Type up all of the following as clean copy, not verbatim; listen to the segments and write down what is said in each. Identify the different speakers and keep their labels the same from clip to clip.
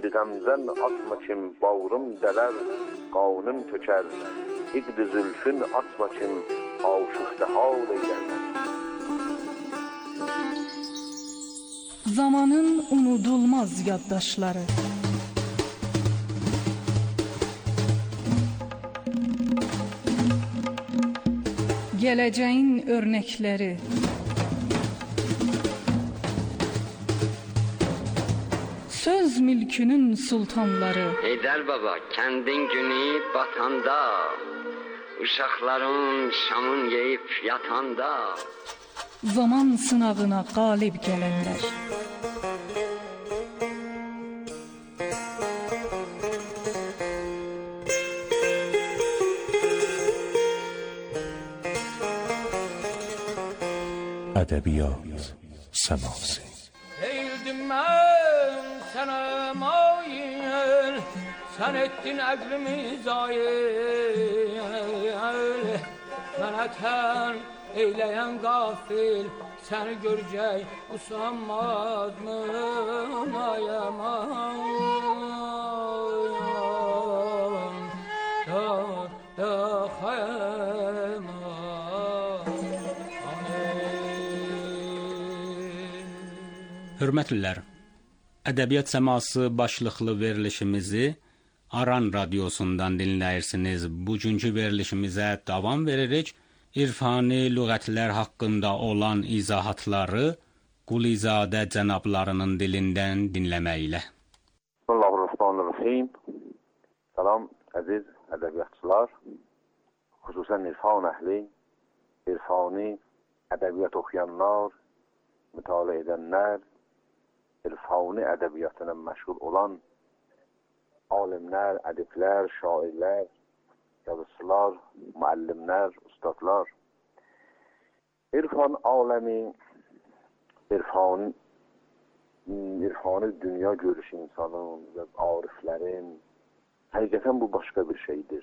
Speaker 1: gamzən atma kim, bağrım dələr, qanım tökər. İqd zülfün atma kim, aşıqda hal eylər.
Speaker 2: Zamanın unudulmaz yaddaşları, gələcəyin örnəkləri, söz mülkünün sultanları.
Speaker 3: Heydər baba, kəndin günü batanda, uşaqların şamın yeyib yatanda,
Speaker 2: zaman sınavına qalib gələnlər.
Speaker 4: Ədəbiyyat səması.
Speaker 5: Değildim mən sənə mayil, sən etdin əqlimi zayil. Mənə tən eyləyən qafil, səni görəcək usanmaz mı ayaman da xayman.
Speaker 6: Hörmətlilər, Ədəbiyyat Səması başlıqlı verilişimizi Aran radiosundan dinləyirsiniz. Bugünkü verilişimizə davam veririk. İrfani lüğətlər haqqında olan izahatları Qulizadə cənablarının dilindən dinləməklə.
Speaker 1: Bismillahirrahmanirrahim. Salam əziz ədəbiyyatçılar, xüsusən irfan əhli, irfani ədəbiyyat oxuyanlar, mütaliə edənlər, irfani ədəbiyyatına məşğul olan alimlər, ədiblər, şairlər, yazıçılar, müəllimlər, ustadlar. İrfan aləmi, irfani dünya görüş insanın və ariflərin, həqiqətən bu başqa bir şeydir.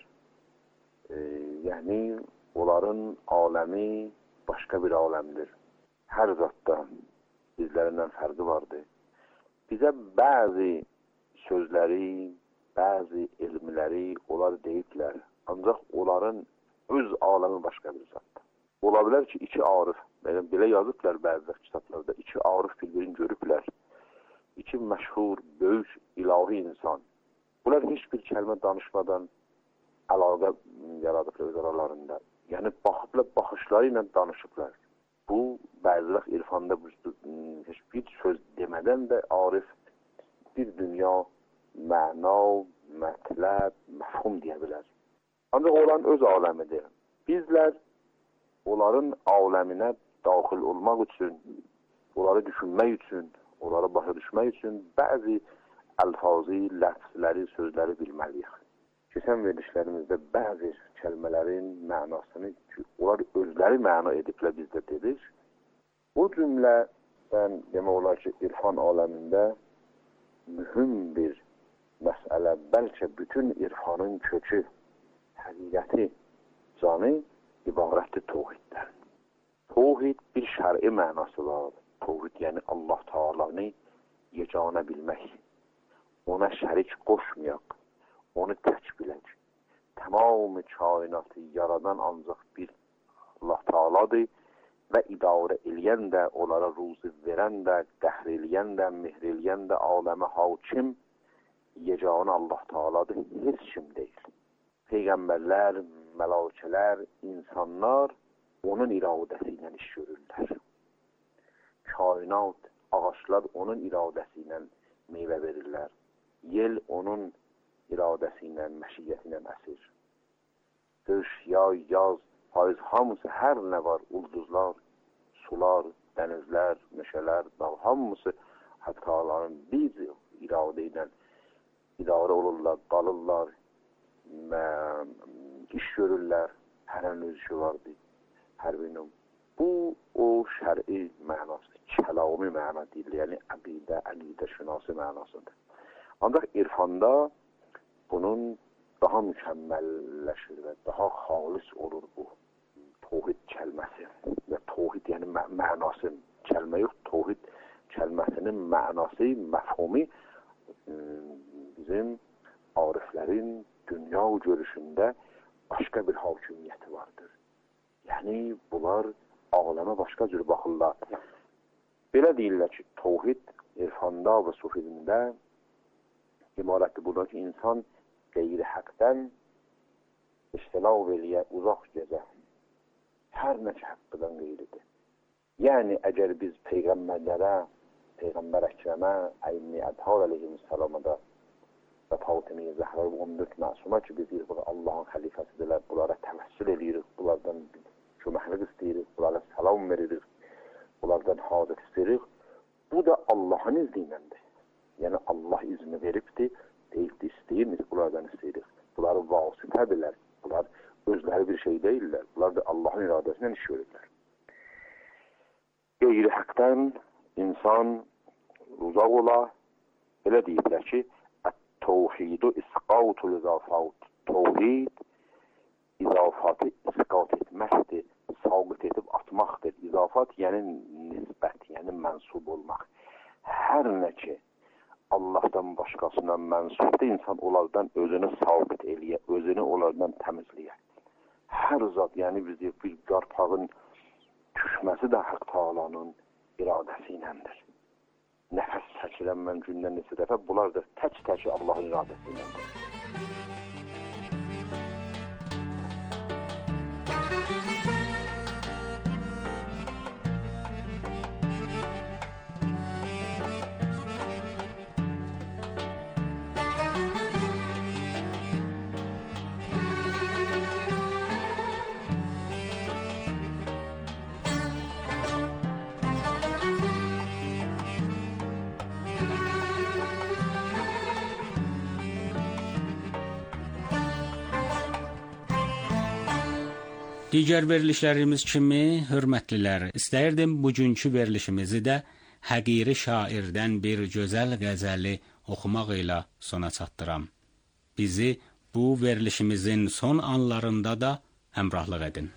Speaker 1: Yəni, onların aləmi başqa bir aləmdir. Hər zatda bizlərindən fərqi vardır. Bizə bəzi sözləri, bəzi elmləri onlar deyiblər. Ancaq onların öz aləmi başqa bir zatdır. Ola bilər ki, iki arif, belə yazıblar bəzi kitablarda, iki arif bir-birini görüblər. İki məşhur, böyük, ilahi insan. Bunlar heç bir kəlmə danışmadan əlaqə yaradıblar öz aralarında. Yəni, baxıblar, baxışları ilə danışıblar. Bu, bəzi vaxt irfanda heç bir söz demədən də arif bir dünya məna, mətləb, məfhum deyə bilər. Ancaq onların öz aləmidir. Bizlər onların aləminə daxil olmaq üçün, onları düşünmək üçün, onları başa düşmək üçün bəzi əlfazi, ləfzləri, sözləri bilməliyik. Keçən verilişlərimizdə bəzi kəlmələrin mənasını ki, onlar özləri məna ediblə bizdə dedik. Bu cümlədən demək olar ki, irfan aləmində mühüm bir məsələ, bəlkə bütün irfanın kökü, həqiqəti, canı ibarətdir tohiddən. Tohid bir şəri mənası var. Tohid yəni Allah Taala'nı yeganə bilmək. Ona şərik qoşmayaq, onu tək bilək. Tamamı kainatı yaradan ancaq bir Allah Taala'dır və idarə eləyən də, onlara ruzi verən də, qəhr eləyən də, mehr eləyən də, aləmə hakim yeganə Allah Taala'dır, heç kim deyil. Peyğəmbərlər, mələkələr, insanlar onun iradəsi ilə iş görürlər. Kainat, ağaçlar onun iradəsi ilə meyvə verirlər. Yel onun iradəsi ilə, məşiyyəti ilə əsir. Qış, yay, yaz, payız, hamısı hər nə var, ulduzlar, sular, dənizlər, meşələr, dağ, hamısı həttaların bir iradə ilə idarə olurlar, qalırlar, iş görürlər, hərən öz işi vardır, hər birinin. Bu, o şəri mənasıdır, kəlami məna deyilir, yəni əqidə şünası mənasıdır. Ancaq irfanda bunun daha mükəmməlləşir və daha xalis olur bu tohid kəlməsi və tohid yəni mənası, kəlmə yox, tohid kəlməsinin mənası, məfhumi bizim ariflerin dünya görüşünde başka bir hakimiyeti vardır. Yani bunlar aleme başka cür bakırlar. Belə deyirlər ki, tevhid irfanda və sufizmdə imarətdir burada ki, insan qeyri haqdan iştilav eləyə, uzaq gəzə. Hər nə ki, haqqıdan qeyridir. Yəni, əgər biz Peyğəmbərlərə, Peyğəmbər Əkrəmə, Əyni Ədhar əleyhissalama da və Fatimə Zəhra 14 məsuma ki, biz deyirik, Allahın xəlifəsidirlər, bunlara təvəssül edirik, bunlardan köməklik istəyirik, bunlara salam veririk, bunlardan hacət istəyirik. Bu da Allahın izniylədir. Yəni, Allah izni veribdir, deyibdir, istəyirmiz, bunlardan istəyirik. Bunları vasitədirlər, bunlar özləri bir şey deyirlər, bunlar da Allahın iradəsindən iş görürlər. Qeyri haqdan insan uzaq ola, belə deyiblər ki, Tevhidu isqautul izafat. Tevhid izafatı isqat etməkdir, saqit edib atmaqdır. İzafat yəni nisbət, yəni mənsub olmaq. Hər nə ki Allahdan başqasına mənsubdur, insan onlardan özünü sabit eləyə, özünü onlardan təmizləyə. Hər zat, yəni bir qarpağın düşməsi də Haqq Taalanın iradəsi iləndir. Nəfəs çəkilən mən gündən neçə dəfə, bunlar da tək-tək Allahın iradəsi iləndir.
Speaker 6: Digər verilişlərimiz kimi, hörmətlilər, istəyirdim bugünkü verilişimizi də həqiri şairdən bir gözəl qəzəli oxumaq ilə sona çatdıram. Bizi bu verilişimizin son anlarında da həmrahlıq edin.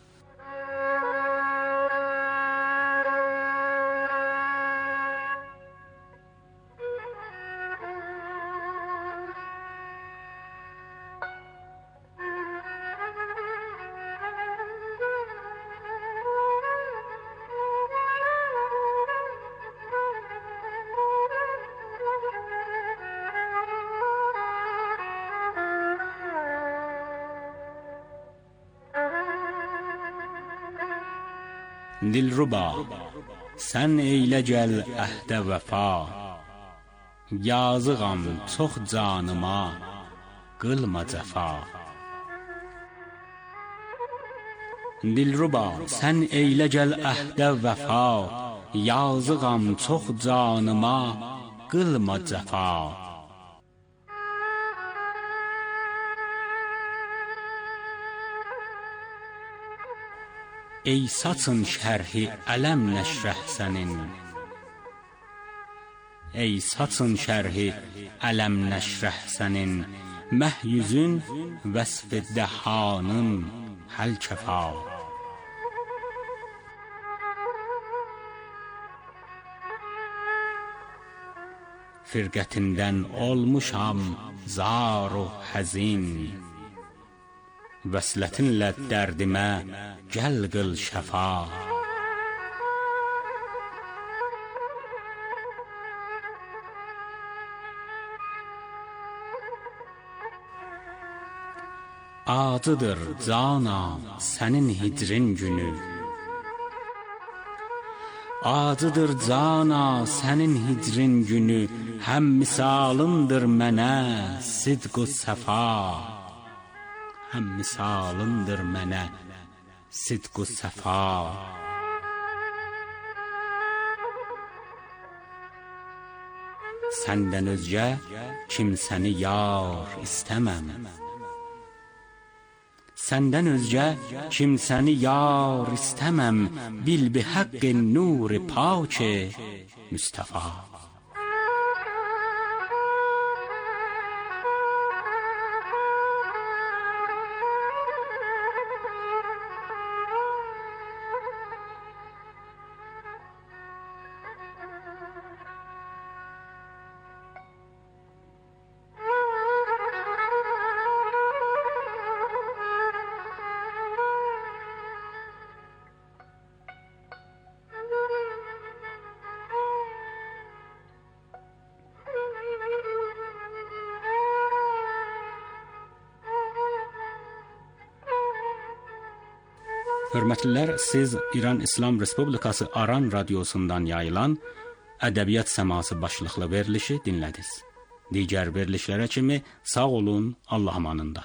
Speaker 6: Dilruba, sən eylə gəl əhdə vəfa, yazığam çox canıma, qılma cəfa. Dilruba, sən eylə gəl əhdə vəfa, yazığam çox canıma, qılma cəfa. Ey saçın şərhi ələm nəşrəh sənin, ey saçın şərhi ələm nəşrəh sənin, məhyüzün vəsf-i dəhanın həl kəfa. Firqətindən olmuşam zar o həzin, vəslətinlə dərdimə gəl qıl şəfa. Acıdır cana sənin hicrin günü, acıdır cana sənin hicrin günü, həm misalındır mənə sidq-u səfa. Həm misalındır mənə sidq-u səfa. Səndən özgə kimsəni yar istəməm, səndən özgə kimsəni yar istəməm, bil bi haqqi nur-i pak Mustafa. Hörmətlilər, siz İran İslam Respublikası Aran radiosundan yayılan Ədəbiyyat Səması başlıqlı verilişi dinlədiniz. Digər verilişlərə kimi sağ olun, Allah amanında.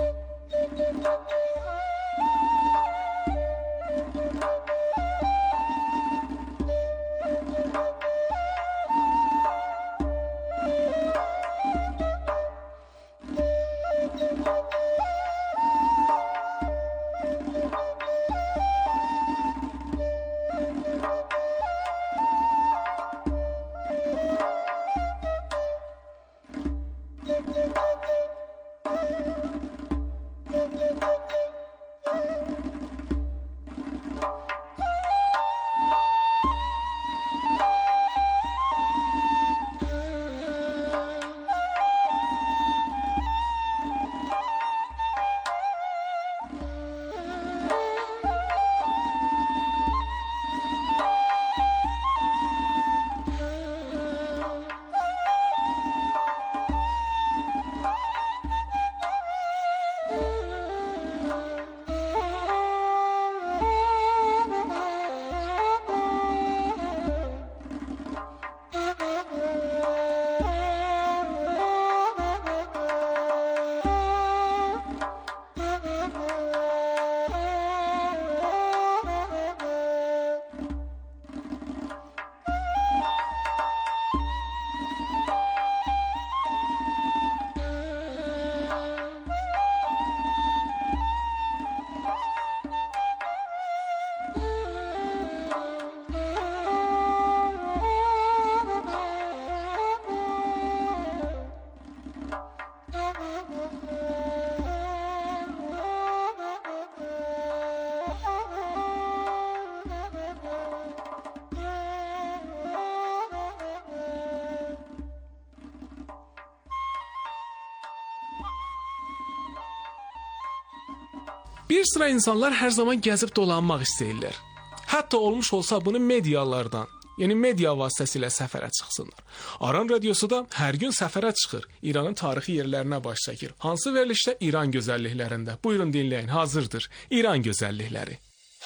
Speaker 7: Bir sıra insanlar hər zaman gəzib dolanmaq istəyirlər. Hətta olmuş olsa bunu medialardan, yəni media vasitəsilə səfərə çıxsınlar. Aran radiosu da hər gün səfərə çıxır. İranın tarixi yerlərinə baş çəkir. Hansı verilişdə? İran gözəlliklərində. Buyurun dinləyin, hazırdır. İran gözəllikləri.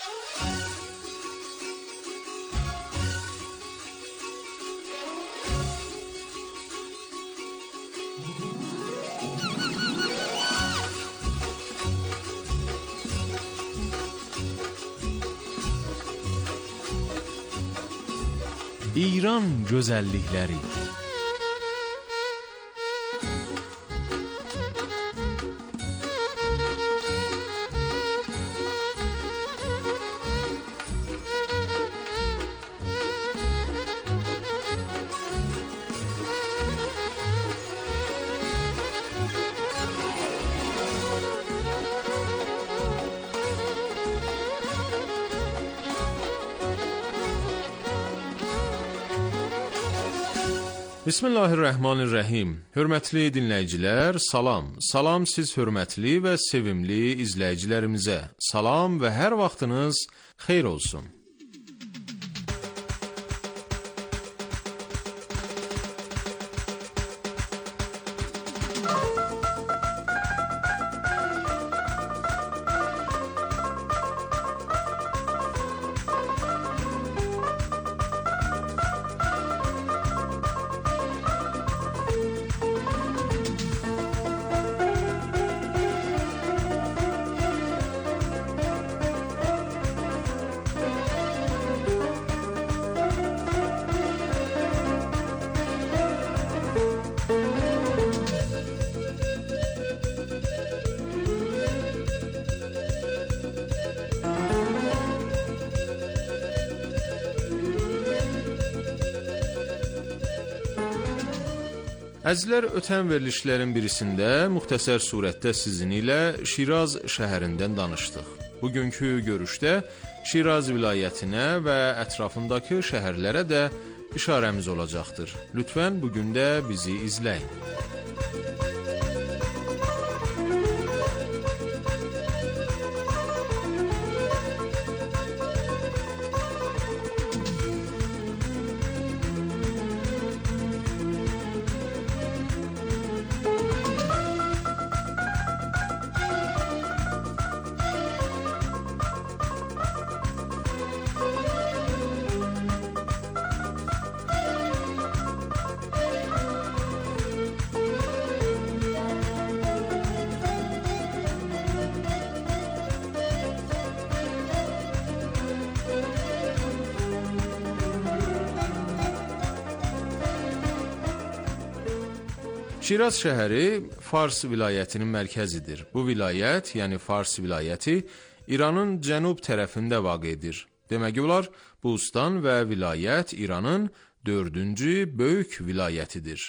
Speaker 8: İran gözəllikləri. Bismillahirrahmanirrahim. Hörmətli dinləyicilər, salam. Salam siz hörmətli və sevimli izləyicilərimizə. Salam və hər vaxtınız xeyir olsun. Əzizlər, ötən verilişlərin birisində müxtəsər surətdə sizin ilə Şiraz şəhərindən danışdıq. Bugünkü görüşdə Şiraz vilayətinə və ətrafındakı şəhərlərə də işarəmiz olacaqdır. Lütfən bugün də bizi izləyin. Şiraz şəhəri Fars vilayətinin mərkəzidir. Bu vilayət, yəni Fars vilayəti İranın cənub tərəfində vaqedir. Demək olar, Bustan və vilayət İranın 4-cü böyük vilayətidir.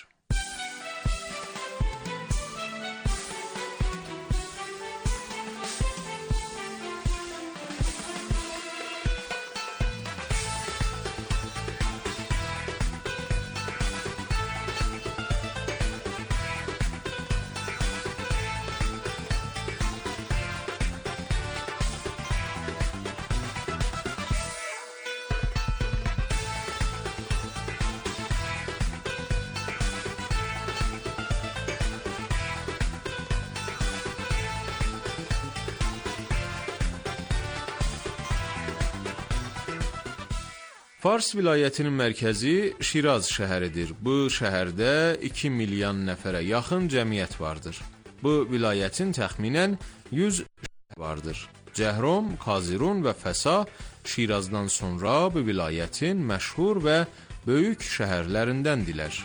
Speaker 8: Fars vilayətinin mərkəzi Şiraz şəhəridir. Bu şəhərdə 2 milyon nəfərə yaxın cəmiyyət vardır. Bu vilayətin təxminən 100 şəhəri vardır. Cəhrom, Kazirun və Fəsa Şirazdan sonra bu vilayətin məşhur və böyük şəhərlərindəndirlər.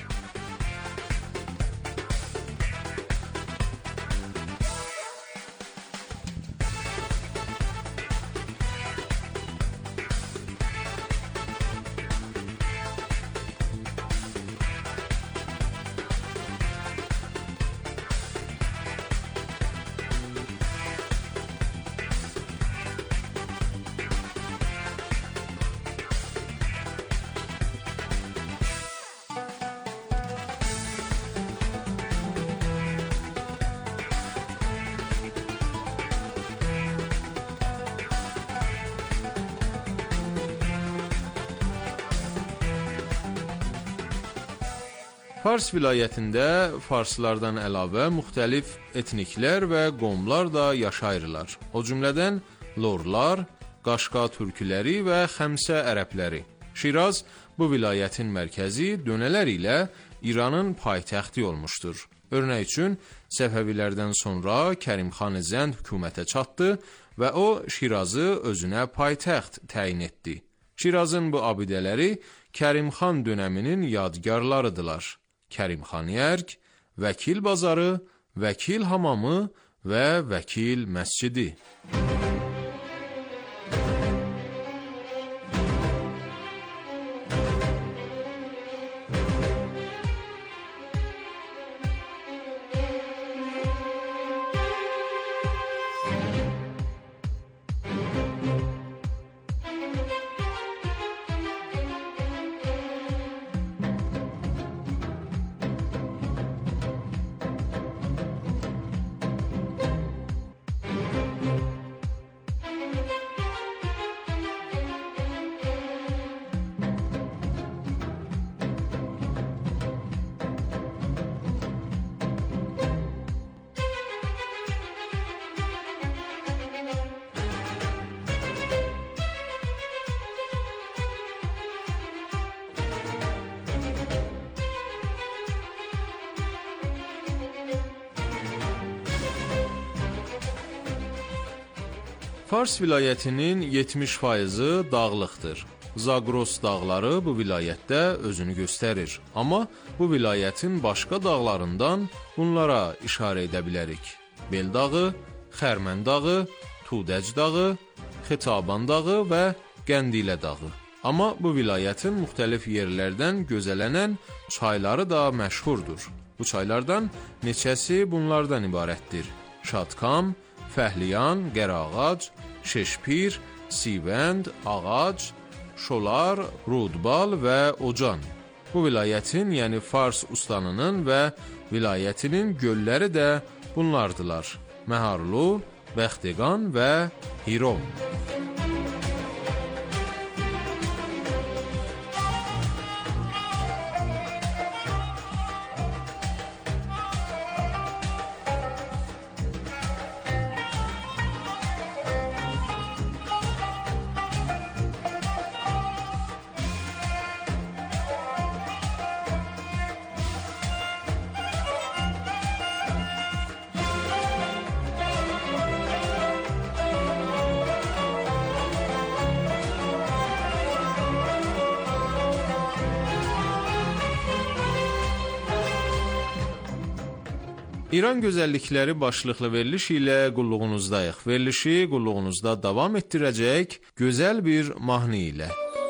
Speaker 8: Fars vilayətində farslardan əlavə müxtəlif etniklər və qomlar da yaşayırlar. O cümlədən lorlar, Qaşqa türküləri və Xəmsə ərəbləri. Şiraz bu vilayətin mərkəzi dönələr ilə İranın paytaxtı olmuşdur. Örnək üçün Səfəvilərdən sonra Kərimxan Zənd hökumətə çatdı və o Şirazı özünə paytaxt təyin etdi. Şirazın bu abidələri Kərimxan dönəminin yadgarlarıdırlar. Kərimxaniyərk, Vəkil bazarı, Vəkil hamamı və Vəkil məscidi. Fars vilayətinin 70% dağlıqdır. Zagros dağları bu vilayətdə özünü göstərir. Amma bu vilayətin başqa dağlarından bunlara işarə edə bilərik. Bel dağı, Xərmən dağı, Tudəc dağı, Xitaban dağı və Qəndilə dağı. Amma bu vilayətin müxtəlif yerlərdən gözələnən çayları da məşhurdur. Bu çaylardan neçəsi bunlardan ibarətdir. Şadkam, Fəhliyan, Qərağac, Şeşpir, Sivənd, Ağac, Şolar, Rudbal və Ocan. Bu vilayətin, yəni Fars ustanının və vilayətinin gölləri də bunlardılar. Məharlu, Bəxtiqan və Hirom. İran gözəllikləri başlıqlı veriliş ilə qulluğunuzdayıq. Verilişi qulluğunuzda davam etdirəcək gözəl bir mahnı ilə.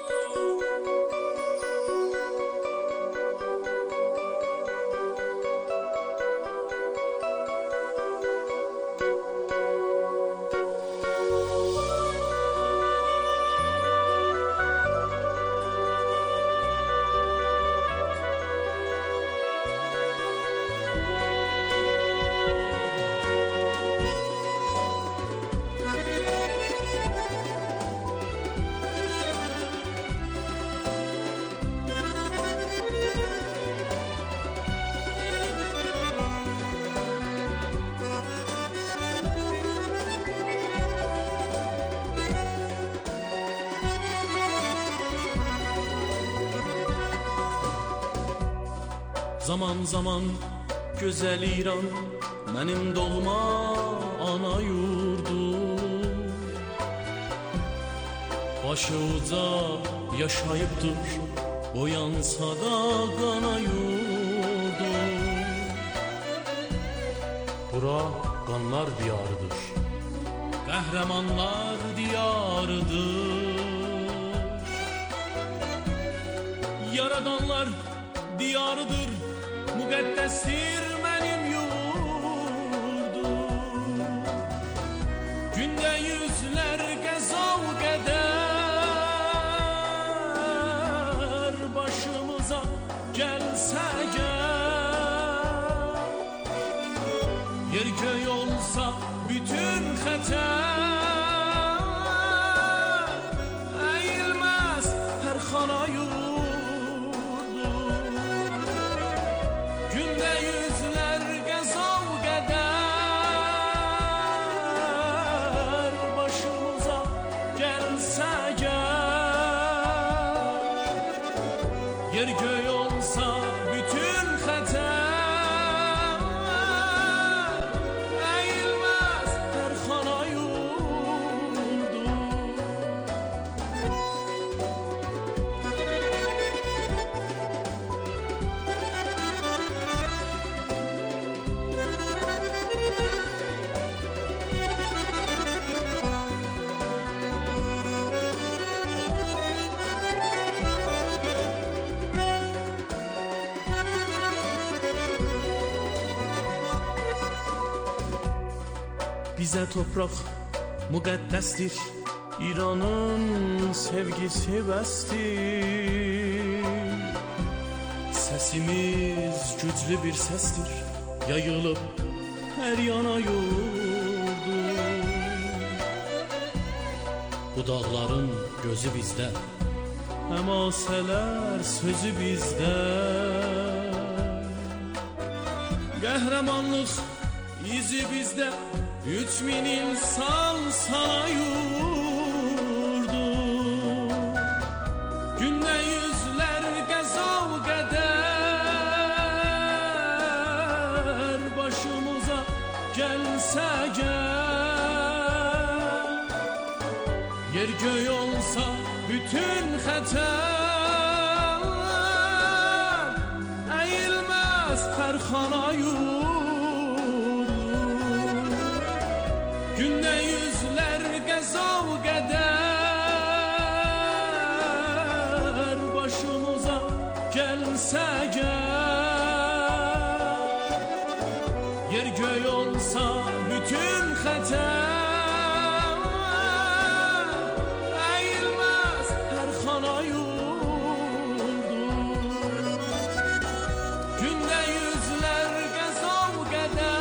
Speaker 9: Zaman zaman gözəl İran, mənim doğma ana yurdum. Başı uca yaşayıbdır, boyansa da qana yurdum. Bura qanlar diyarıdır, qəhrəmanlar diyarıdır. Yaradanlar diyarıdır, müqəddəsdir mənim yurdum. Gündə yüzlər qəzav qədər başımıza gəlsə gəl. Yer göy olsa bütün xətər, əyilməz hər xana yurdum. Yer göy olsa bütün xətər, əyilməz hər xana yurdum. Bizə topraq müqəddəsdir, İranın sevgisi bəsdir. Səsimiz güclü bir səsdir, yayılıb hər yana yurdum. Bu dağların gözü bizdə, həmasələr sözü bizdə. Qəhrəmanlıq izi bizdə, 3000 insan sana yurdum. Gündə yüzlər qəzav qədər başımıza gəlsə gəl. Yer göy olsa bütün xətər, əyilməz hər xana yurdum. Gündə yüzlər qəzav qədər başımıza gəlsə gəl. Yer göy olsa bütün xətər, əyilməz hər xana yurdum. Gündə yüzlər qəzav qədər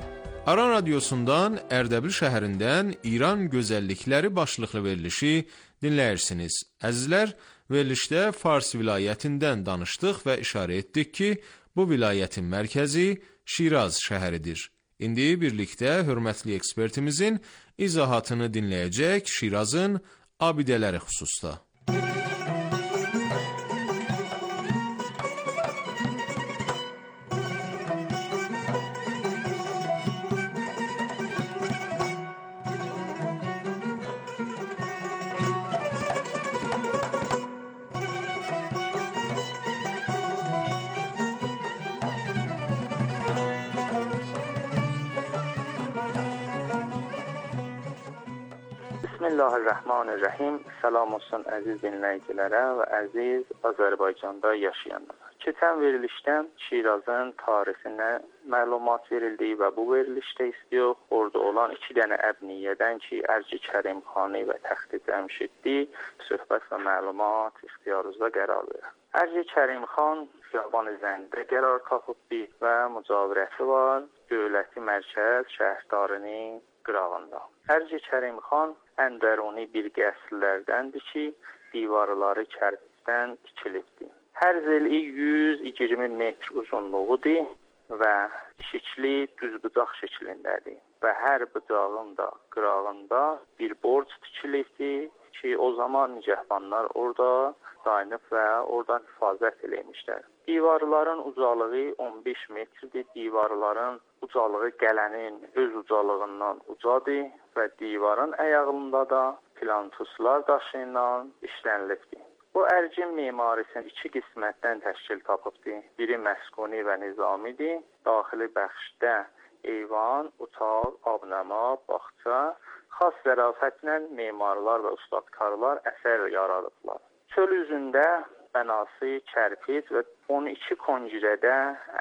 Speaker 8: Aran Radyosundan Ərdəbil şəhərindən İran gözəllikləri başlıqlı verilişi Dinləyirsiniz. Əzizlər, verilişdə Fars vilayətindən danışdıq və işarə etdik ki, bu vilayətin mərkəzi Şiraz şəhəridir. İndi birlikdə hörmətli ekspertimizin izahatını dinləyəcək Şirazın abidələri xüsusda.
Speaker 10: Bismillahirrahmanirrahim. Salam olsun əziz dinləyicilərə və əziz Azərbaycanda yaşayanlara. Keçən verilişdə Şirazın tarihinə məlumat verildi və bu verilişdə istiyor orada olan 2 dənə əbniyyədən ki, Ərci Kərimxani və Təxti Cəmşiddi söhbət və məlumat ixtiyarınızda qərar verir. Ərci Kərimxan Xiyaban-ı Zəndə qərar tapıbdı və mücavirəti var dövləti mərkəz şəhərdarının qırağında. Ərci Kərimxan əndəruni bir qəsrlərdəndir ki, divarları kərpicdən tikilibdir. Hər zili 120 metr uzunluğudur və şəkli düzbucaq şəklindədir və hər bucağın da qırağında bir borc tikilibdir ki, o zaman nigəhbanlar orada dayanıb və oradan hifazət eləmişlər. Divarların ucalığı 15 metrdir. Divarların ucalığı gələnin öz ucalığından ucadır və divarın əyağında da plantuslar daşı ilə işlənilibdir. Bu ərcin memarisi 2 qismətdən təşkil tapıbdır. Biri məskuni və nizamidir. Daxili bəxşdə eyvan, otaq, abnəma, bağça, xas zərafətlə memarlar və ustadkarlar əsər yaradıblar. Çöl üzündə bənası kərpic və 12 koncirədə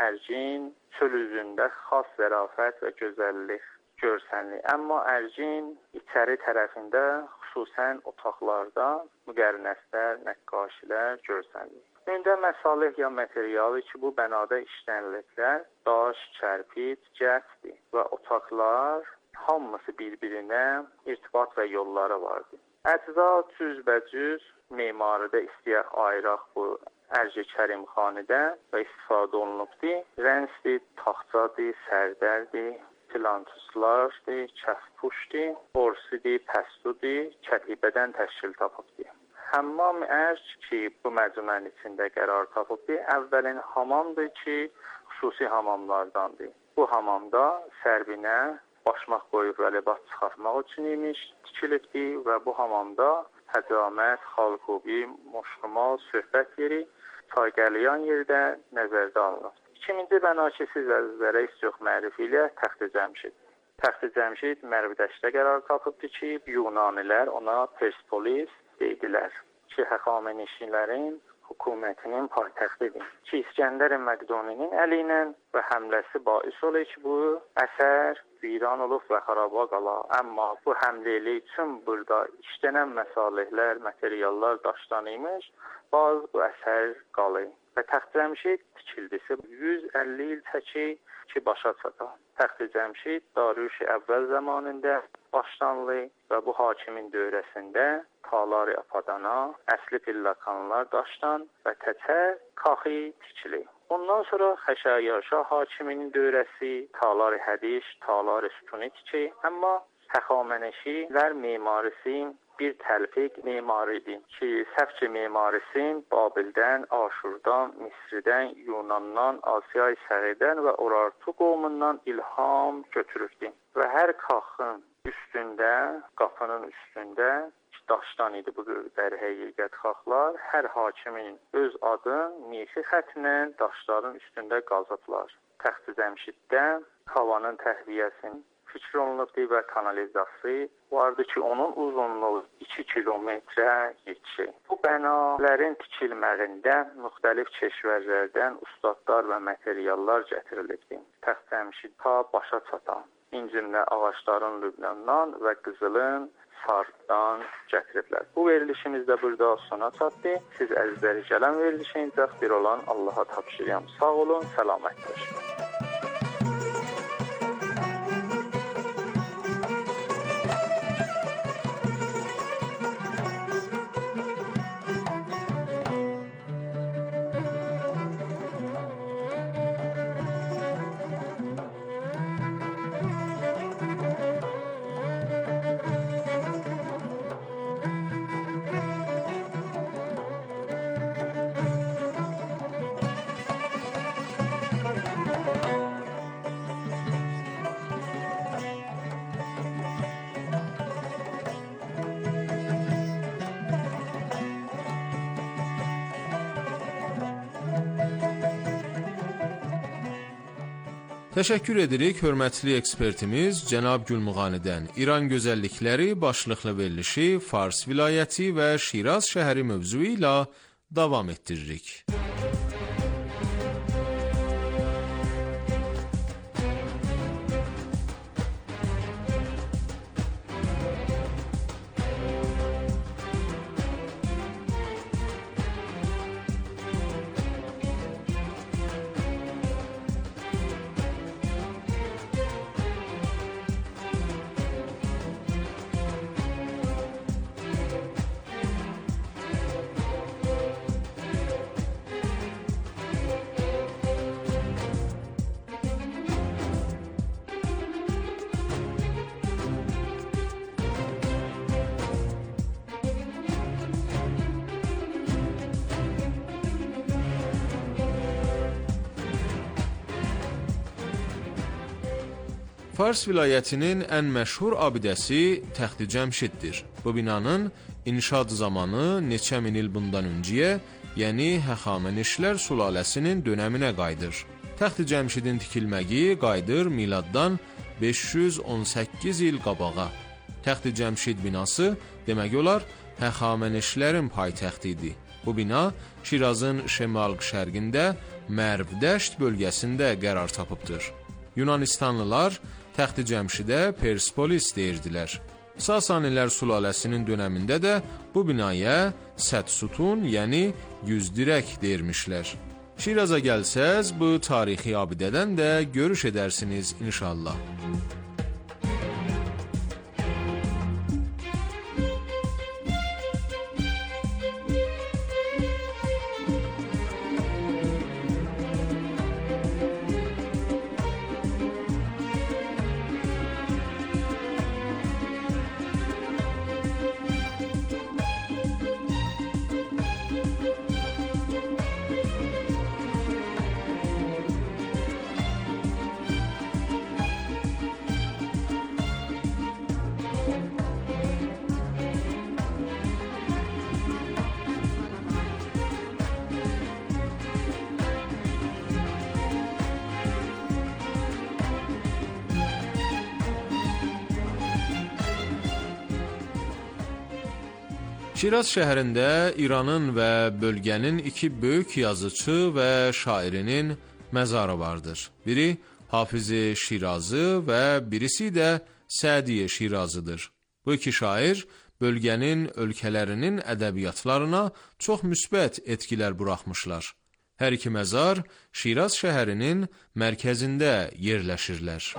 Speaker 10: ərcin çöl üzündə xas zərafət və gözəllik görsənli. Amma ərcin içəri tərəfində xüsusən otaqlarda müqərnəslər, nəqqaşilər görsənli. Ündə məsalih ya materialı ki, bu bənada işləniliblər, daş, kərpic, cəfdir və otaqlar hamısı bir-birinə irtibat və yolları vardır. Əcza cüzbəcüz memaridə istəyək ayıraq bu Ərci Kərimxanidə və istifadə olunubdur. Rənsdir, taxtadır, sərdərdir, plantuslardır, kəfpuşdur, borsidir, pəstudur, kətibədən təşkil tapıbdır. Həmmam ərc ki, bu məcmuənin içində qərar tapıbdır. Əvvəlin hamamdır ki, xüsusi hamamlardandır. Bu hamamda sərbinə başmaq qoyub və libas çıxartmaq üçün imiş tikilibdir və bu hamamda həcamət, xalqubi, moşqumal, söhbət yeri, çay qəlyan yerdə nəzərdə alınır. 2000-ci bəna ki, siz əzizlərə çox mərif ilə Təxti Cəmşid. Təxti Cəmşid Mərvidəşdə qərar tapıbdır ki, Yunanilər ona Persepolis deyidilər ki, Həxamenişilərin hökumətinin paytaxtıdır. Ki, İskəndər Məqduninin əli ilə və həmləsi bais olur ki, bu əsər viran olub və xaraba qala. Amma bu həmləli üçün burada işlənən məsalihlər, materiallar daşdan imiş, bazı bu əsər qalır. Və Təxti Cəmşid tikildisi 150 il çəki ki, başa çata. Təxti Cəmşid Darüş-i əvvəl zamanında başlanlı və bu hakimin dövrəsində Talar-ı Apadana, əsli pillakanlar daşdan və təcər kaxi tikili. Ondan sonra Xəşəyyarşah hakiminin dövrəsi Talar-ı Hədiş, Talar-ı Sütuni tiki. Amma Həxamenişilər memarisi bir təlfiq memaridir ki, Səfçi memarisin Babildən, Aşurdan, Misridən, Yunandan, Asiya-i Səğirdən və Urartu qovumundan ilham götürübdür. Və hər kaxın üstündə, qapının üstündə daşdan idi bu dərhəqiqət xaxlar. Hər hakimin öz adın mixi xətlə daşların üstündə qazıblar. Təxti Cəmşiddə havanın təhliyəsinin fikir olunubdur və kanalizasiya vardı ki, onun uzunluğu 2 kilometrə yetişir. Bu bənaların tikilməsində müxtəlif keşvərlərdən ustadlar və materiallar gətirilibdir. Təxti Cəmşid ta başa çatan incimlə ağacların Lübnandan və qızılın Sardan gətiriblər. Bu verilişimiz də burada sona çatdı. Siz əzizləri gələn verilişincə bir olan Allaha tapşırıram. Sağ olun, səlamətdir.
Speaker 8: Təşəkkür edirik hörmətli ekspertimiz cənab Gülmuğanidən. İran gözəllikləri başlıqlı verilişi Fars vilayəti və Şiraz şəhəri mövzuu ilə davam etdiririk. Fars vilayətinin ən məşhur abidəsi Təxti Cəmşiddir. Bu binanın inşaat zamanı neçə min il bundan öncəyə, yəni Həxamənişlər sülaləsinin dönəminə qayıdır. Təxti Cəmşidin tikilməyi qayıdır miladdan 518 il qabağa. Təxti Cəmşid binası demək olar Həxamənişlərin paytaxtı idi. Bu bina Şirazın şimal-şərqində Mərv-Dəşt bölgəsində qərar tapıbdır. Yunanistanlılar Təxti Cəmşidə Perspolis deyirdilər. Sasanilər sülaləsinin dönəmində də bu binaya Səd-Sütun, yəni 100 dirək deyirmişlər. Şiraza gəlsəz bu tarixi abidədən də görüş edərsiniz inşallah. Şiraz şəhərində İranın və bölgənin iki böyük yazıçı və şairinin məzarı vardır. Biri Hafiz-i Şirazı və birisi də Sədi Şirazıdır. Bu iki şair bölgənin ölkələrinin ədəbiyyatlarına çox müsbət etkilər buraxmışlar. Hər iki məzar Şiraz şəhərinin mərkəzində yerləşirlər.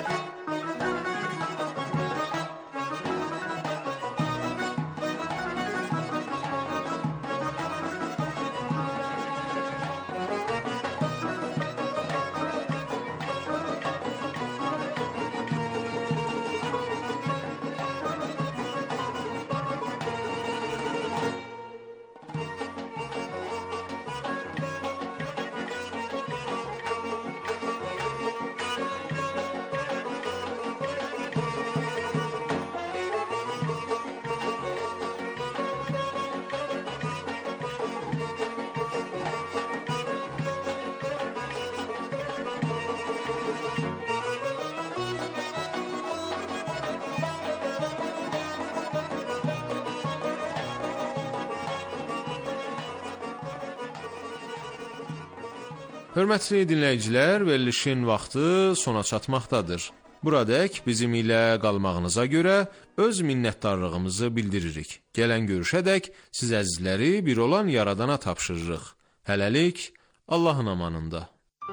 Speaker 8: Hörmətli dinləyicilər, verilişin vaxtı sona çatmaqdadır. Buradək bizim ilə qalmağınıza görə öz minnətdarlığımızı bildiririk. Gələn görüşədək siz əzizləri bir olan Yaradana tapşırırıq. Hələlik, Allahın amanında.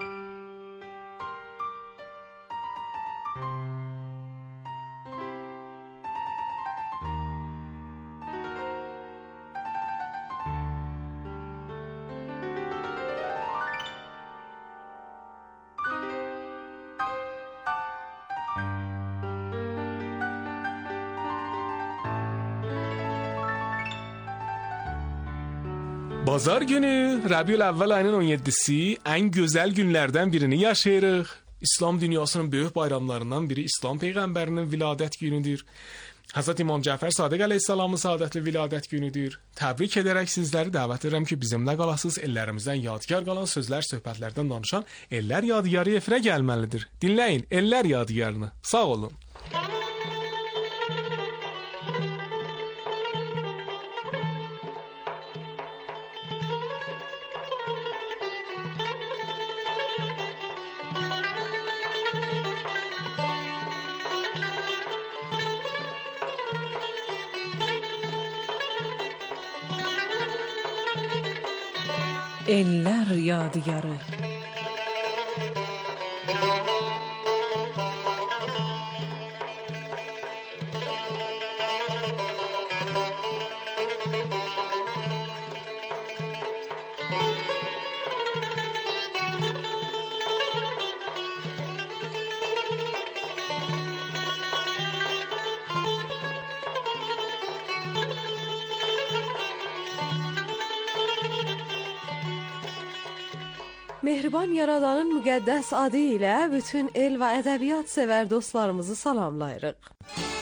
Speaker 7: Bazar günü Rabiul Avval ayının 17'si en güzel günlerden birini yaşayırıq. İslam dünyasının böyük bayramlarından biri İslam Peyğəmbərinin viladət günüdür. Həzrət İmam Cəfər Sadiq əleyhissalamın səadətli viladət günüdür. Təbrik edərək sizləri dəvət edirəm ki, bizimlə qalasınız. Ellərimizdən yadigar qalan sözlər, söhbətlərdən danışan Ellər Yadigarı efirə gəlməlidir. Dinləyin Ellər Yadigarını. Sağ olun.
Speaker 2: Ellər Yadigarı.
Speaker 11: Mehriban Yaradanın müqəddəs adı ilə bütün el və ədəbiyyat sevər dostlarımızı salamlayırıq.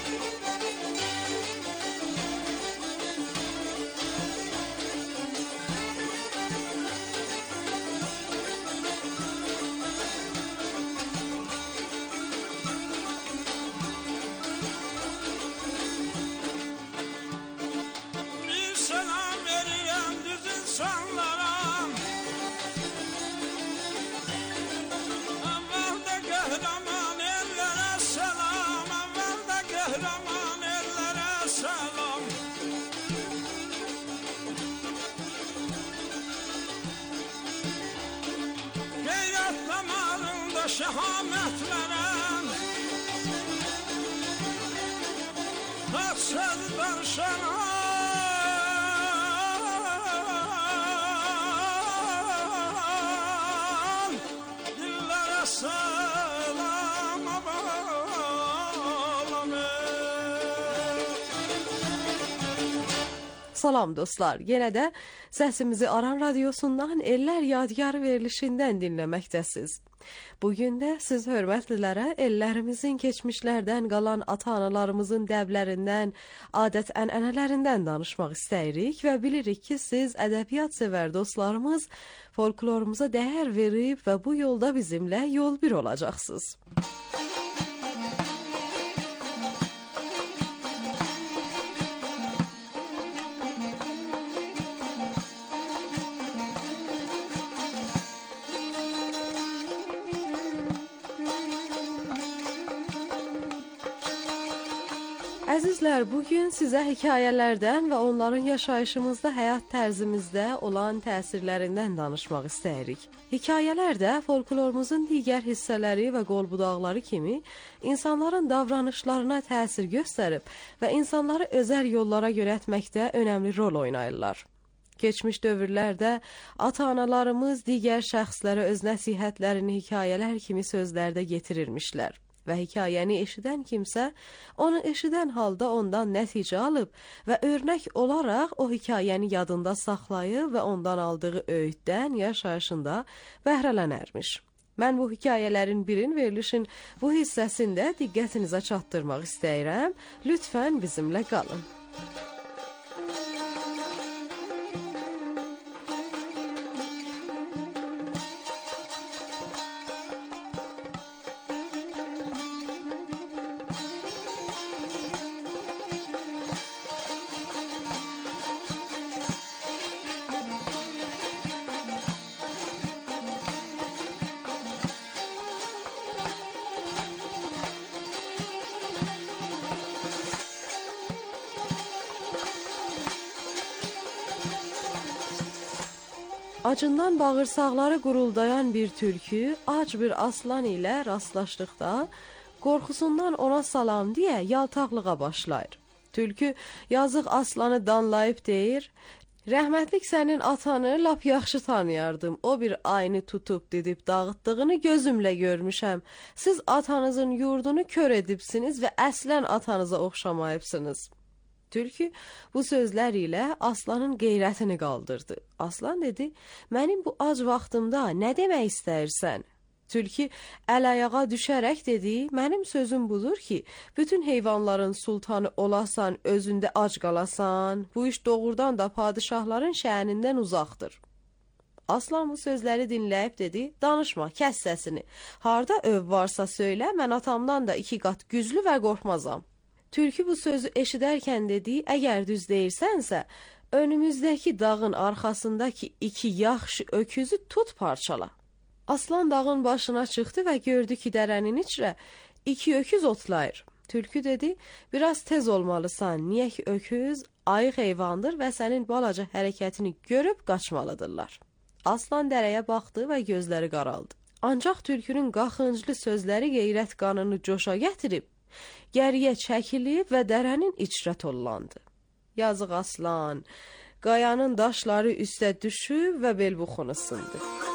Speaker 9: Bir selam verirəm düz insanlara. Qəhrəman ellərə səlam, əvvəldə qəhrəman ellərə səlam. Qeyrət damarında şəhamətlərə, haq söz danışana, dillərə səlam.
Speaker 11: Salam dostlar, yenə də səsimizi Aran Radiosundan Ellər Yadigarı verilişindən dinləməkdəsiz. Bugün də siz hörmətlilərə ellərimizin keçmişlərdən qalan ata-analarımızın dəblərindən, adət-ənənələrindən danışmaq istəyirik və bilirik ki, siz ədəbiyyat sevər dostlarımız folklorumuza dəyər verib və bu yolda bizimlə yol bir olacaqsınız. Əzizlər, bugün sizə hekayələrdən və onların yaşayışımızda, həyat tərzimizdə olan təsirlərindən danışmaq istəyirik. Hekayələr də folklorumuzun digər hissələri və qolbudaqları kimi insanların davranışlarına təsir göstərib və insanları özəl yollara yönəltməkdə önəmli rol oynayırlar. Keçmiş dövrlərdə ata-analarımız digər şəxslərə öz nəsihətlərini hekayələr kimi sözlərdə yetirirmişlər. Və hekayəni eşidən kimsə, onu eşidən halda ondan nəticə alıb və örnək olaraq o hekayəni yadında saxlayıb və ondan aldığı öğütdən yaşayışında bəhrələnərmiş. Mən bu hekayələrin birin verilişin bu hissəsində diqqətinizə çatdırmaq istəyirəm. Lütfən bizimlə qalın. Acından bağırsaqları quruldayan bir tülkü ac bir aslan ilə rastlaşdıqda qorxusundan ona salam deyə yaltaqlığa başlayır. Tülkü yazıq aslanı danlayıb deyir: "Rəhmətlik sənin atanı lap yaxşı tanıyardım. O bir ayını tutub didib dağıtdığını gözümlə görmüşəm. Siz atanızın yurdunu kör edibsiniz və əslən atanıza oxşamayıbsınız." Tülkü bu sözlər ilə aslanın qeyrətini qaldırdı. Aslan dedi: "Mənim bu ac vaxtımda nə demək istəyirsən?" Tülkü əl-ayağa düşərək dedi, mənim sözüm budur ki, bütün heyvanların sultanı olasan, özündə ac qalasan, bu iş doğrudan da padişahların şənindən uzaqdır. Aslan bu sözləri dinləyib dedi, danışma, kəs səsini. Harda öv varsa söylə, mən atamdan da 2 qat güclü və qorxmazam. Tülkü bu sözü eşidərkən dedi, əgər düz deyirsənsə, önümüzdəki dağın arxasındakı 2 yaxşı öküzü tut parçala. Aslan dağın başına çıxdı və gördü ki, dərənin içrə 2 öküz otlayır. Tülkü dedi, biraz tez olmalısan, niyə ki öküz ayıq heyvandır və sənin balaca hərəkətini görüb qaçmalıdırlar. Aslan dərəyə baxdı və gözləri qaraldı. Ancaq tülkünün qaxınclı sözləri qeyrət qanını coşa gətirib, gəriyə çəkilib və dərənin içrə tollandı. Yazıq aslan, qayanın daşları üstə düşüb və belbuxunu sındı.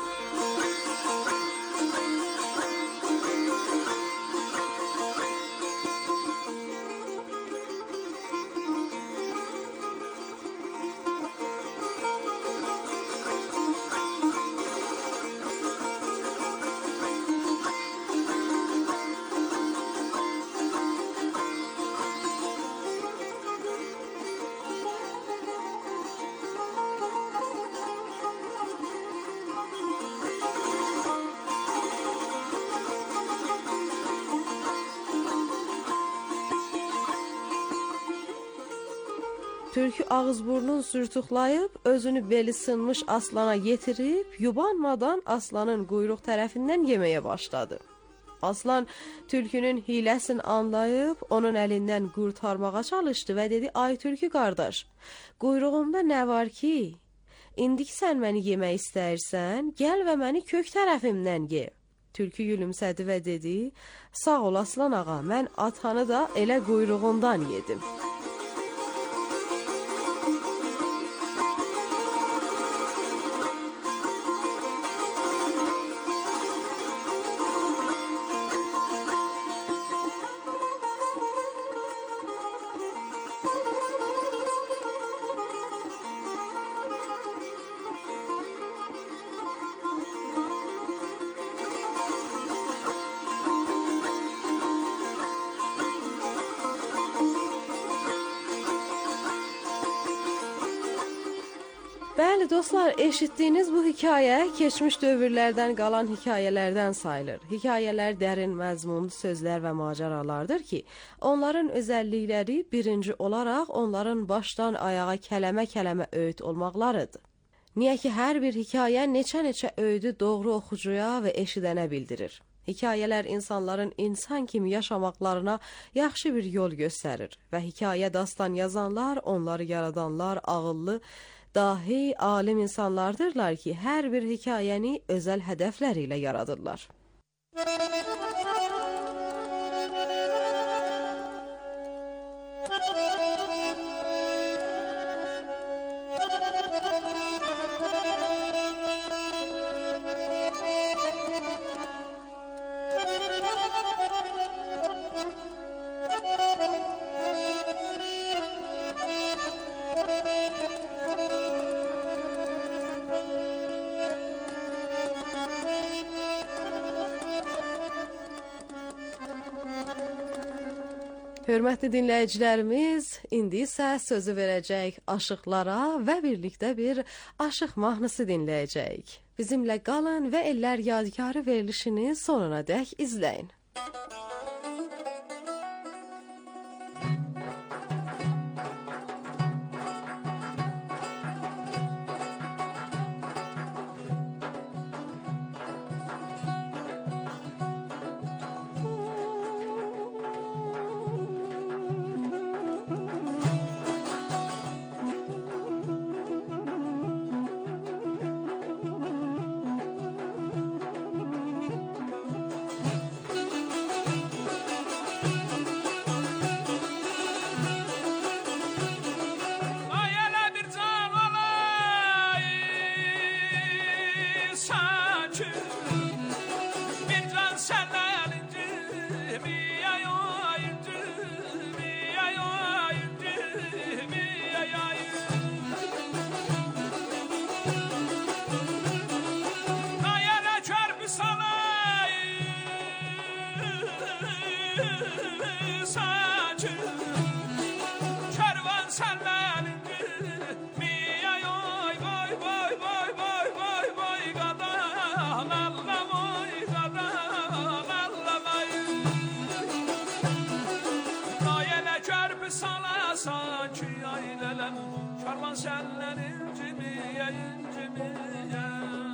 Speaker 11: Tülkü ağız-burnun sürtüqlayıb, özünü beli sınmış aslana getirib, yubanmadan aslanın quyruq tərəfindən yeməyə başladı. Aslan tülkünün hiləsini anlayıb, onun əlindən qurtarmağa çalışdı və dedi, ay tülkü qardaş, quyruğumda nə var ki? İndik sən məni yemək istəyirsən, gəl və məni kök tərəfimdən ye. Tülkü gülümsədi və dedi, sağ ol aslan ağa, mən atanı da elə quyruğundan yedim. Bəli dostlar, eşitdiyiniz bu hikayə keçmiş dövrlərdən qalan hekayələrdən sayılır. Hekayələr dərin məzmunlu sözlər və macəralardır ki, onların özəllikləri birinci olaraq onların başdan ayağa kələmə-kələmə öyüd olmaqlarıdır. Niyə ki, hər bir hekayə neçə-neçə öyüdü doğru oxucuya və eşidənə bildirir. Hekayələr insanların insan kimi yaşamaqlarına yaxşı bir yol göstərir və hekayə dastan yazanlar, onları yaradanlar ağıllı, dahi, alim insanlardırlar ki, hər bir hekayəni özəl hədəfləri ilə yaradırlar. Hörmətli dinləyicilərimiz, indi isə sözü verəcək aşıqlara və birlikdə bir aşıq mahnısı dinləyəcək. Bizimlə qalın və Ellər Yadigarı verilişini sonuna dək izləyin.
Speaker 9: Sana Aman senden incimiye incimiye.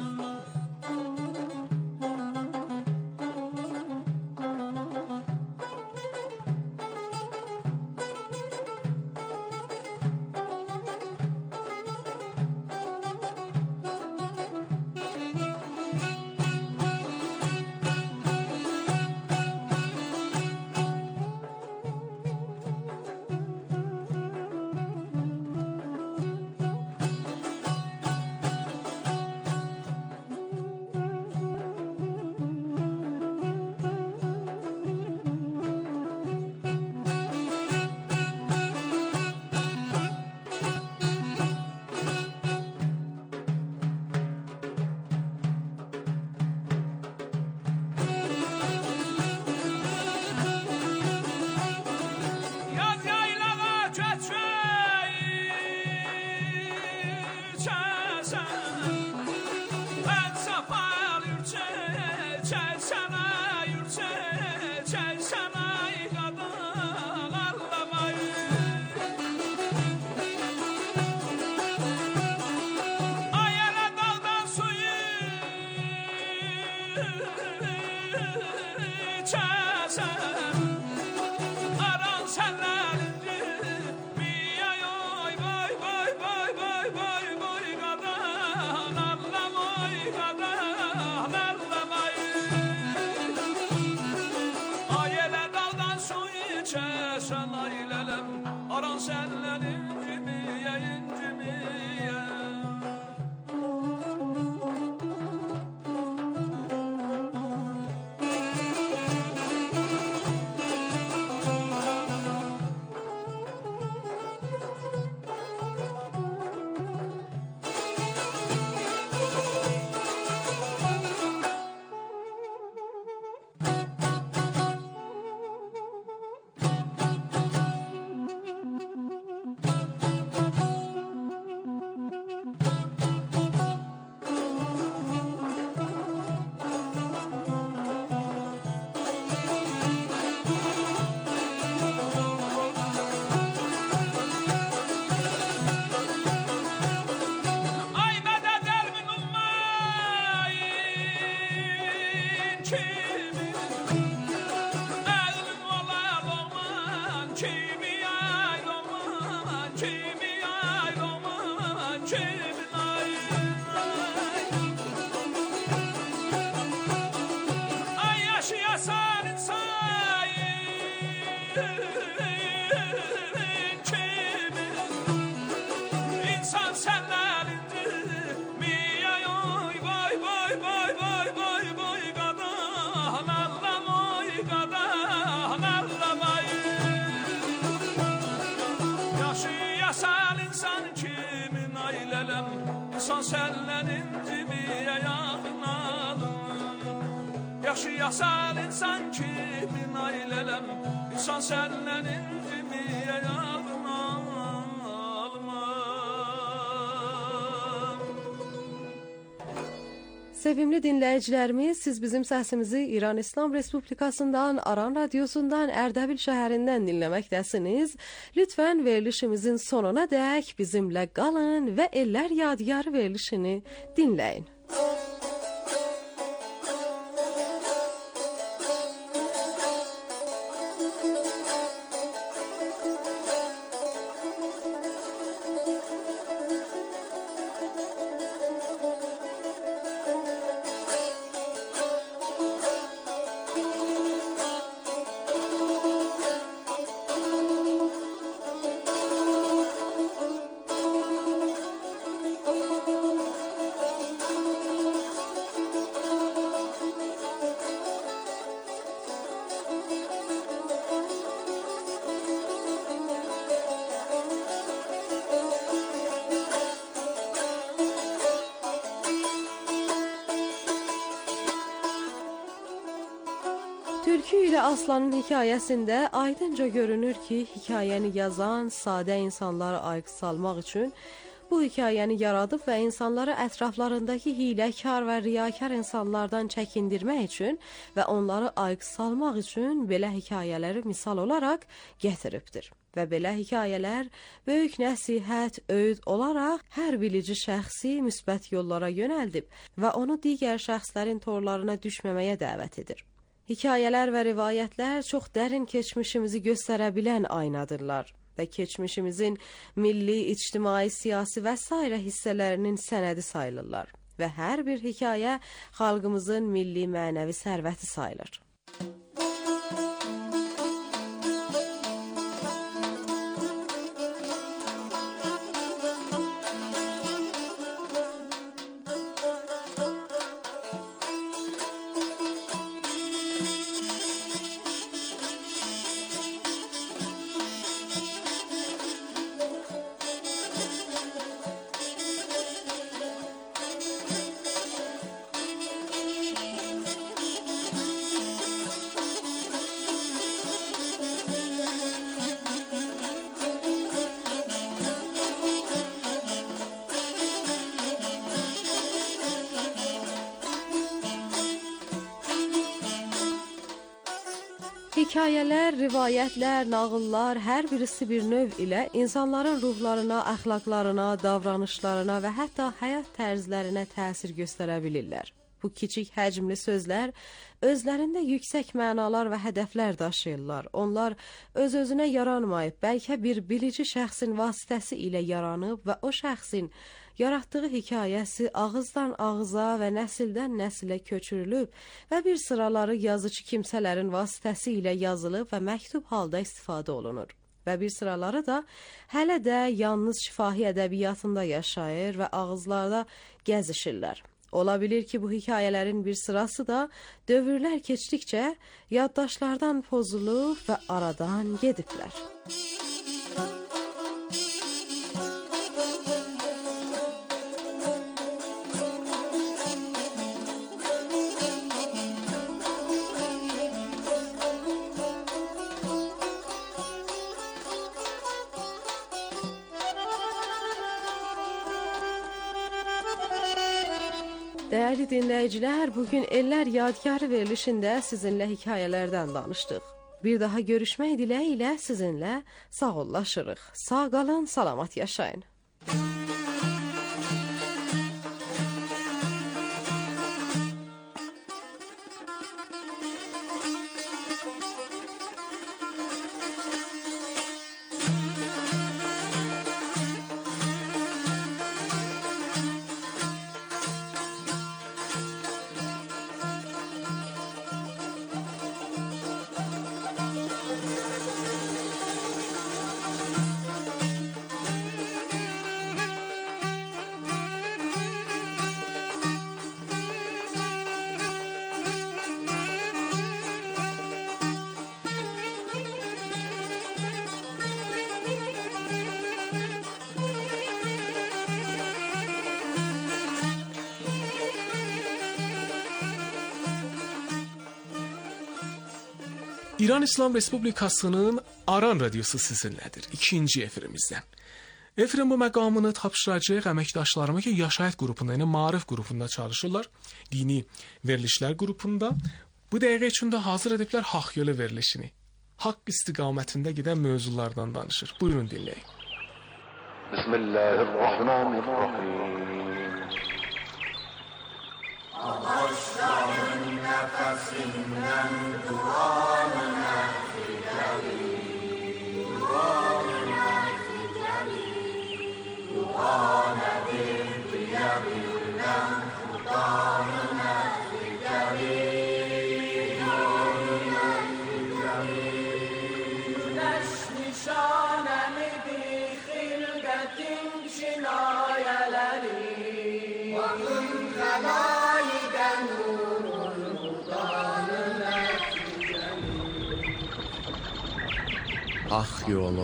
Speaker 9: Yaşayasal insan kimin ailelem, insan senden incimiye yardım alma.
Speaker 11: Sevimli dinləyicilərimiz, siz bizim səsimizi İran İslam Respublikasından, Aran Radyosundan, Ərdəbil şəhərindən dinləməkdəsiniz. Lütfən verilişimizin sonuna dək bizimlə qalın və Ellər Yadigarı verilişini dinləyin. Tülkü ilə Aslanın hekayəsində aydınca görünür ki, hekayəni yazan sadə insanları ayıq salmaq üçün bu hekayəni yaradıb və insanları ətraflarındakı hiləkar və riyakar insanlardan çəkindirmək üçün və onları ayıq salmaq üçün belə hekayələri misal olaraq gətiribdir. Və belə hekayələr böyük nəsihət, öyüd olaraq hər bilici şəxsi müsbət yollara yönəldib və onu digər şəxslərin torlarına düşməməyə dəvət edir. Hekayələr və rivayətlər çox dərin keçmişimizi göstərə bilən aynadırlar və keçmişimizin milli, ictimai, siyasi və s. hissələrinin sənədi sayılırlar və hər bir hekayə xalqımızın milli mənəvi sərvəti sayılır. Hekayələr, rivayətlər, nağıllar hər birisi bir növ ilə insanların ruhlarına, əxlaqlarına, davranışlarına və hətta həyat tərzlərinə təsir göstərə bilirlər. Bu kiçik həcmli sözlər özlərində yüksək mənalar və hədəflər daşıyırlar. Onlar öz-özünə yaranmayıb, bəlkə bir bilici şəxsin vasitəsi ilə yaranıb və o şəxsin yaratdığı hekayəsi ağızdan ağıza və nəsildən nəsilə köçürülüb və bir sıraları yazıcı kimsələrin vasitəsi ilə yazılıb və məktub halda istifadə olunur. Və bir sıraları da hələ də yalnız şifahi ədəbiyyatında yaşayır və ağızlarda gəzişirlər. Ola bilir ki, bu hekayələrin bir sırası da dövrlər keçdikcə yaddaşlardan pozulub və aradan gediblər. Dəyərli dinləyicilər, bugün Ellər Yadigarı verilişində sizinlə hekayələrdən danışdıq. Bir daha görüşmək diləyi ilə sizinlə sağollaşırıq. Sağ qalın, salamat yaşayın.
Speaker 7: İran İslam Respublikasının Aran radiosu sizinlədir. 2-ci efirimizdən. Efirin bu məqamını tapşıracaq əməkdaşlarıma ki, Yaşayət qrupunda, yəni Maarif qrupunda çalışırlar. Dini verilişlər qrupunda. Bu dəqiqə üçün də hazır ediblər Haqq yolu verilişini. Haqq istiqamətində gedən mövzulardan danışır. Buyurun dinləyin.
Speaker 1: Bismillahirrahmanirrahim.
Speaker 12: Ağaçların nəfəsindən duanına fidəli, duanına fidəli, duanə verdiyə bilən xudanına fidəli, duanına fidəli. Güneş nişanəmidir xilqətin cinayələri, vakın qəlaydən
Speaker 8: Haqq yolu.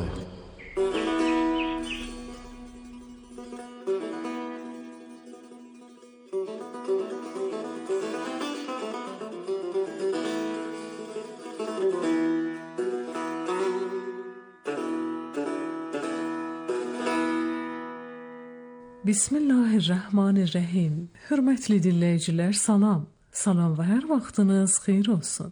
Speaker 2: Bismillahirrahmanirrahim. Hörmətli dinləyicilər, salam. Salam və hər vaxtınız xeyir olsun.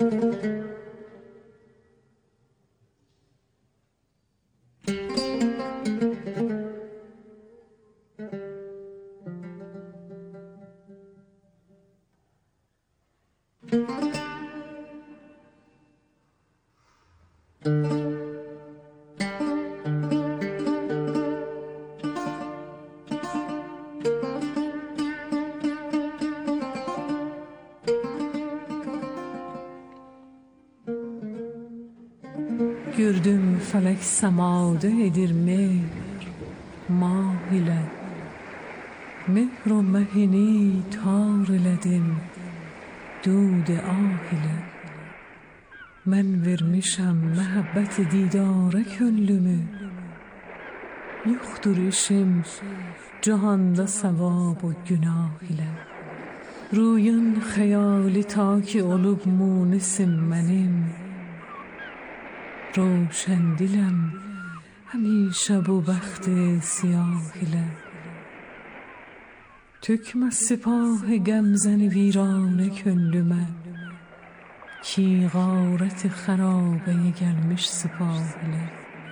Speaker 2: Gördüm fələk səmada edir mehr, mah ilə. Mehr o məhini tar elədim, dud ah ilə. Mən vermişəm məhəbbət didara könlümü. Yoxdur işim cahanda savab o günah ilə. Ruyun xəyali ta ki olub munisim mənim. روشن دلم همیشه bu بخت سیاه ile Tökmez sipah gemzen virane könlüme Ki gâret harabeye gelmiş sipah ile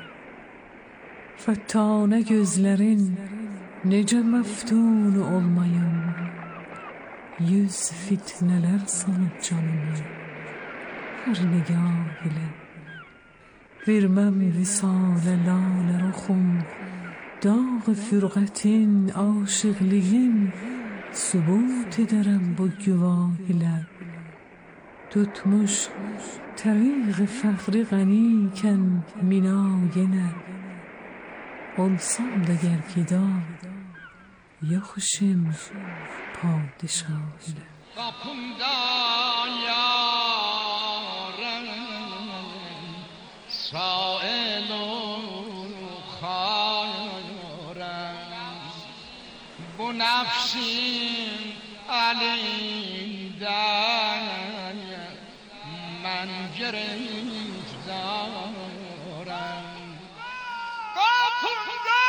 Speaker 2: Fettane gözlerin nece meftun olmayım Yüz fitneler sanıp canımı her nigah ile Vermem visale lale ruxum Dağ fürqətin, aşıqliyim Subut edərəm bu güvah ilə Tutmuş təriq fəxri qənikən minayenə Olsam da ger fida Yoxuşim padişah ilə
Speaker 9: Qapımda سائل خارم bu nefsin elinden ben giriftarım kapımda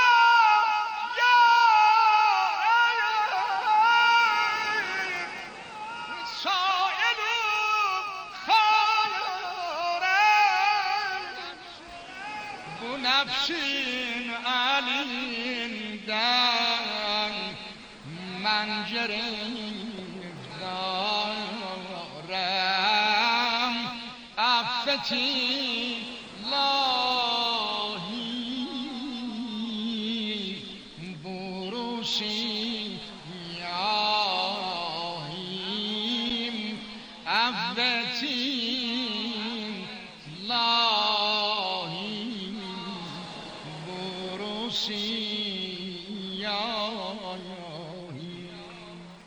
Speaker 9: nefsin elinden ben giriftarım affetin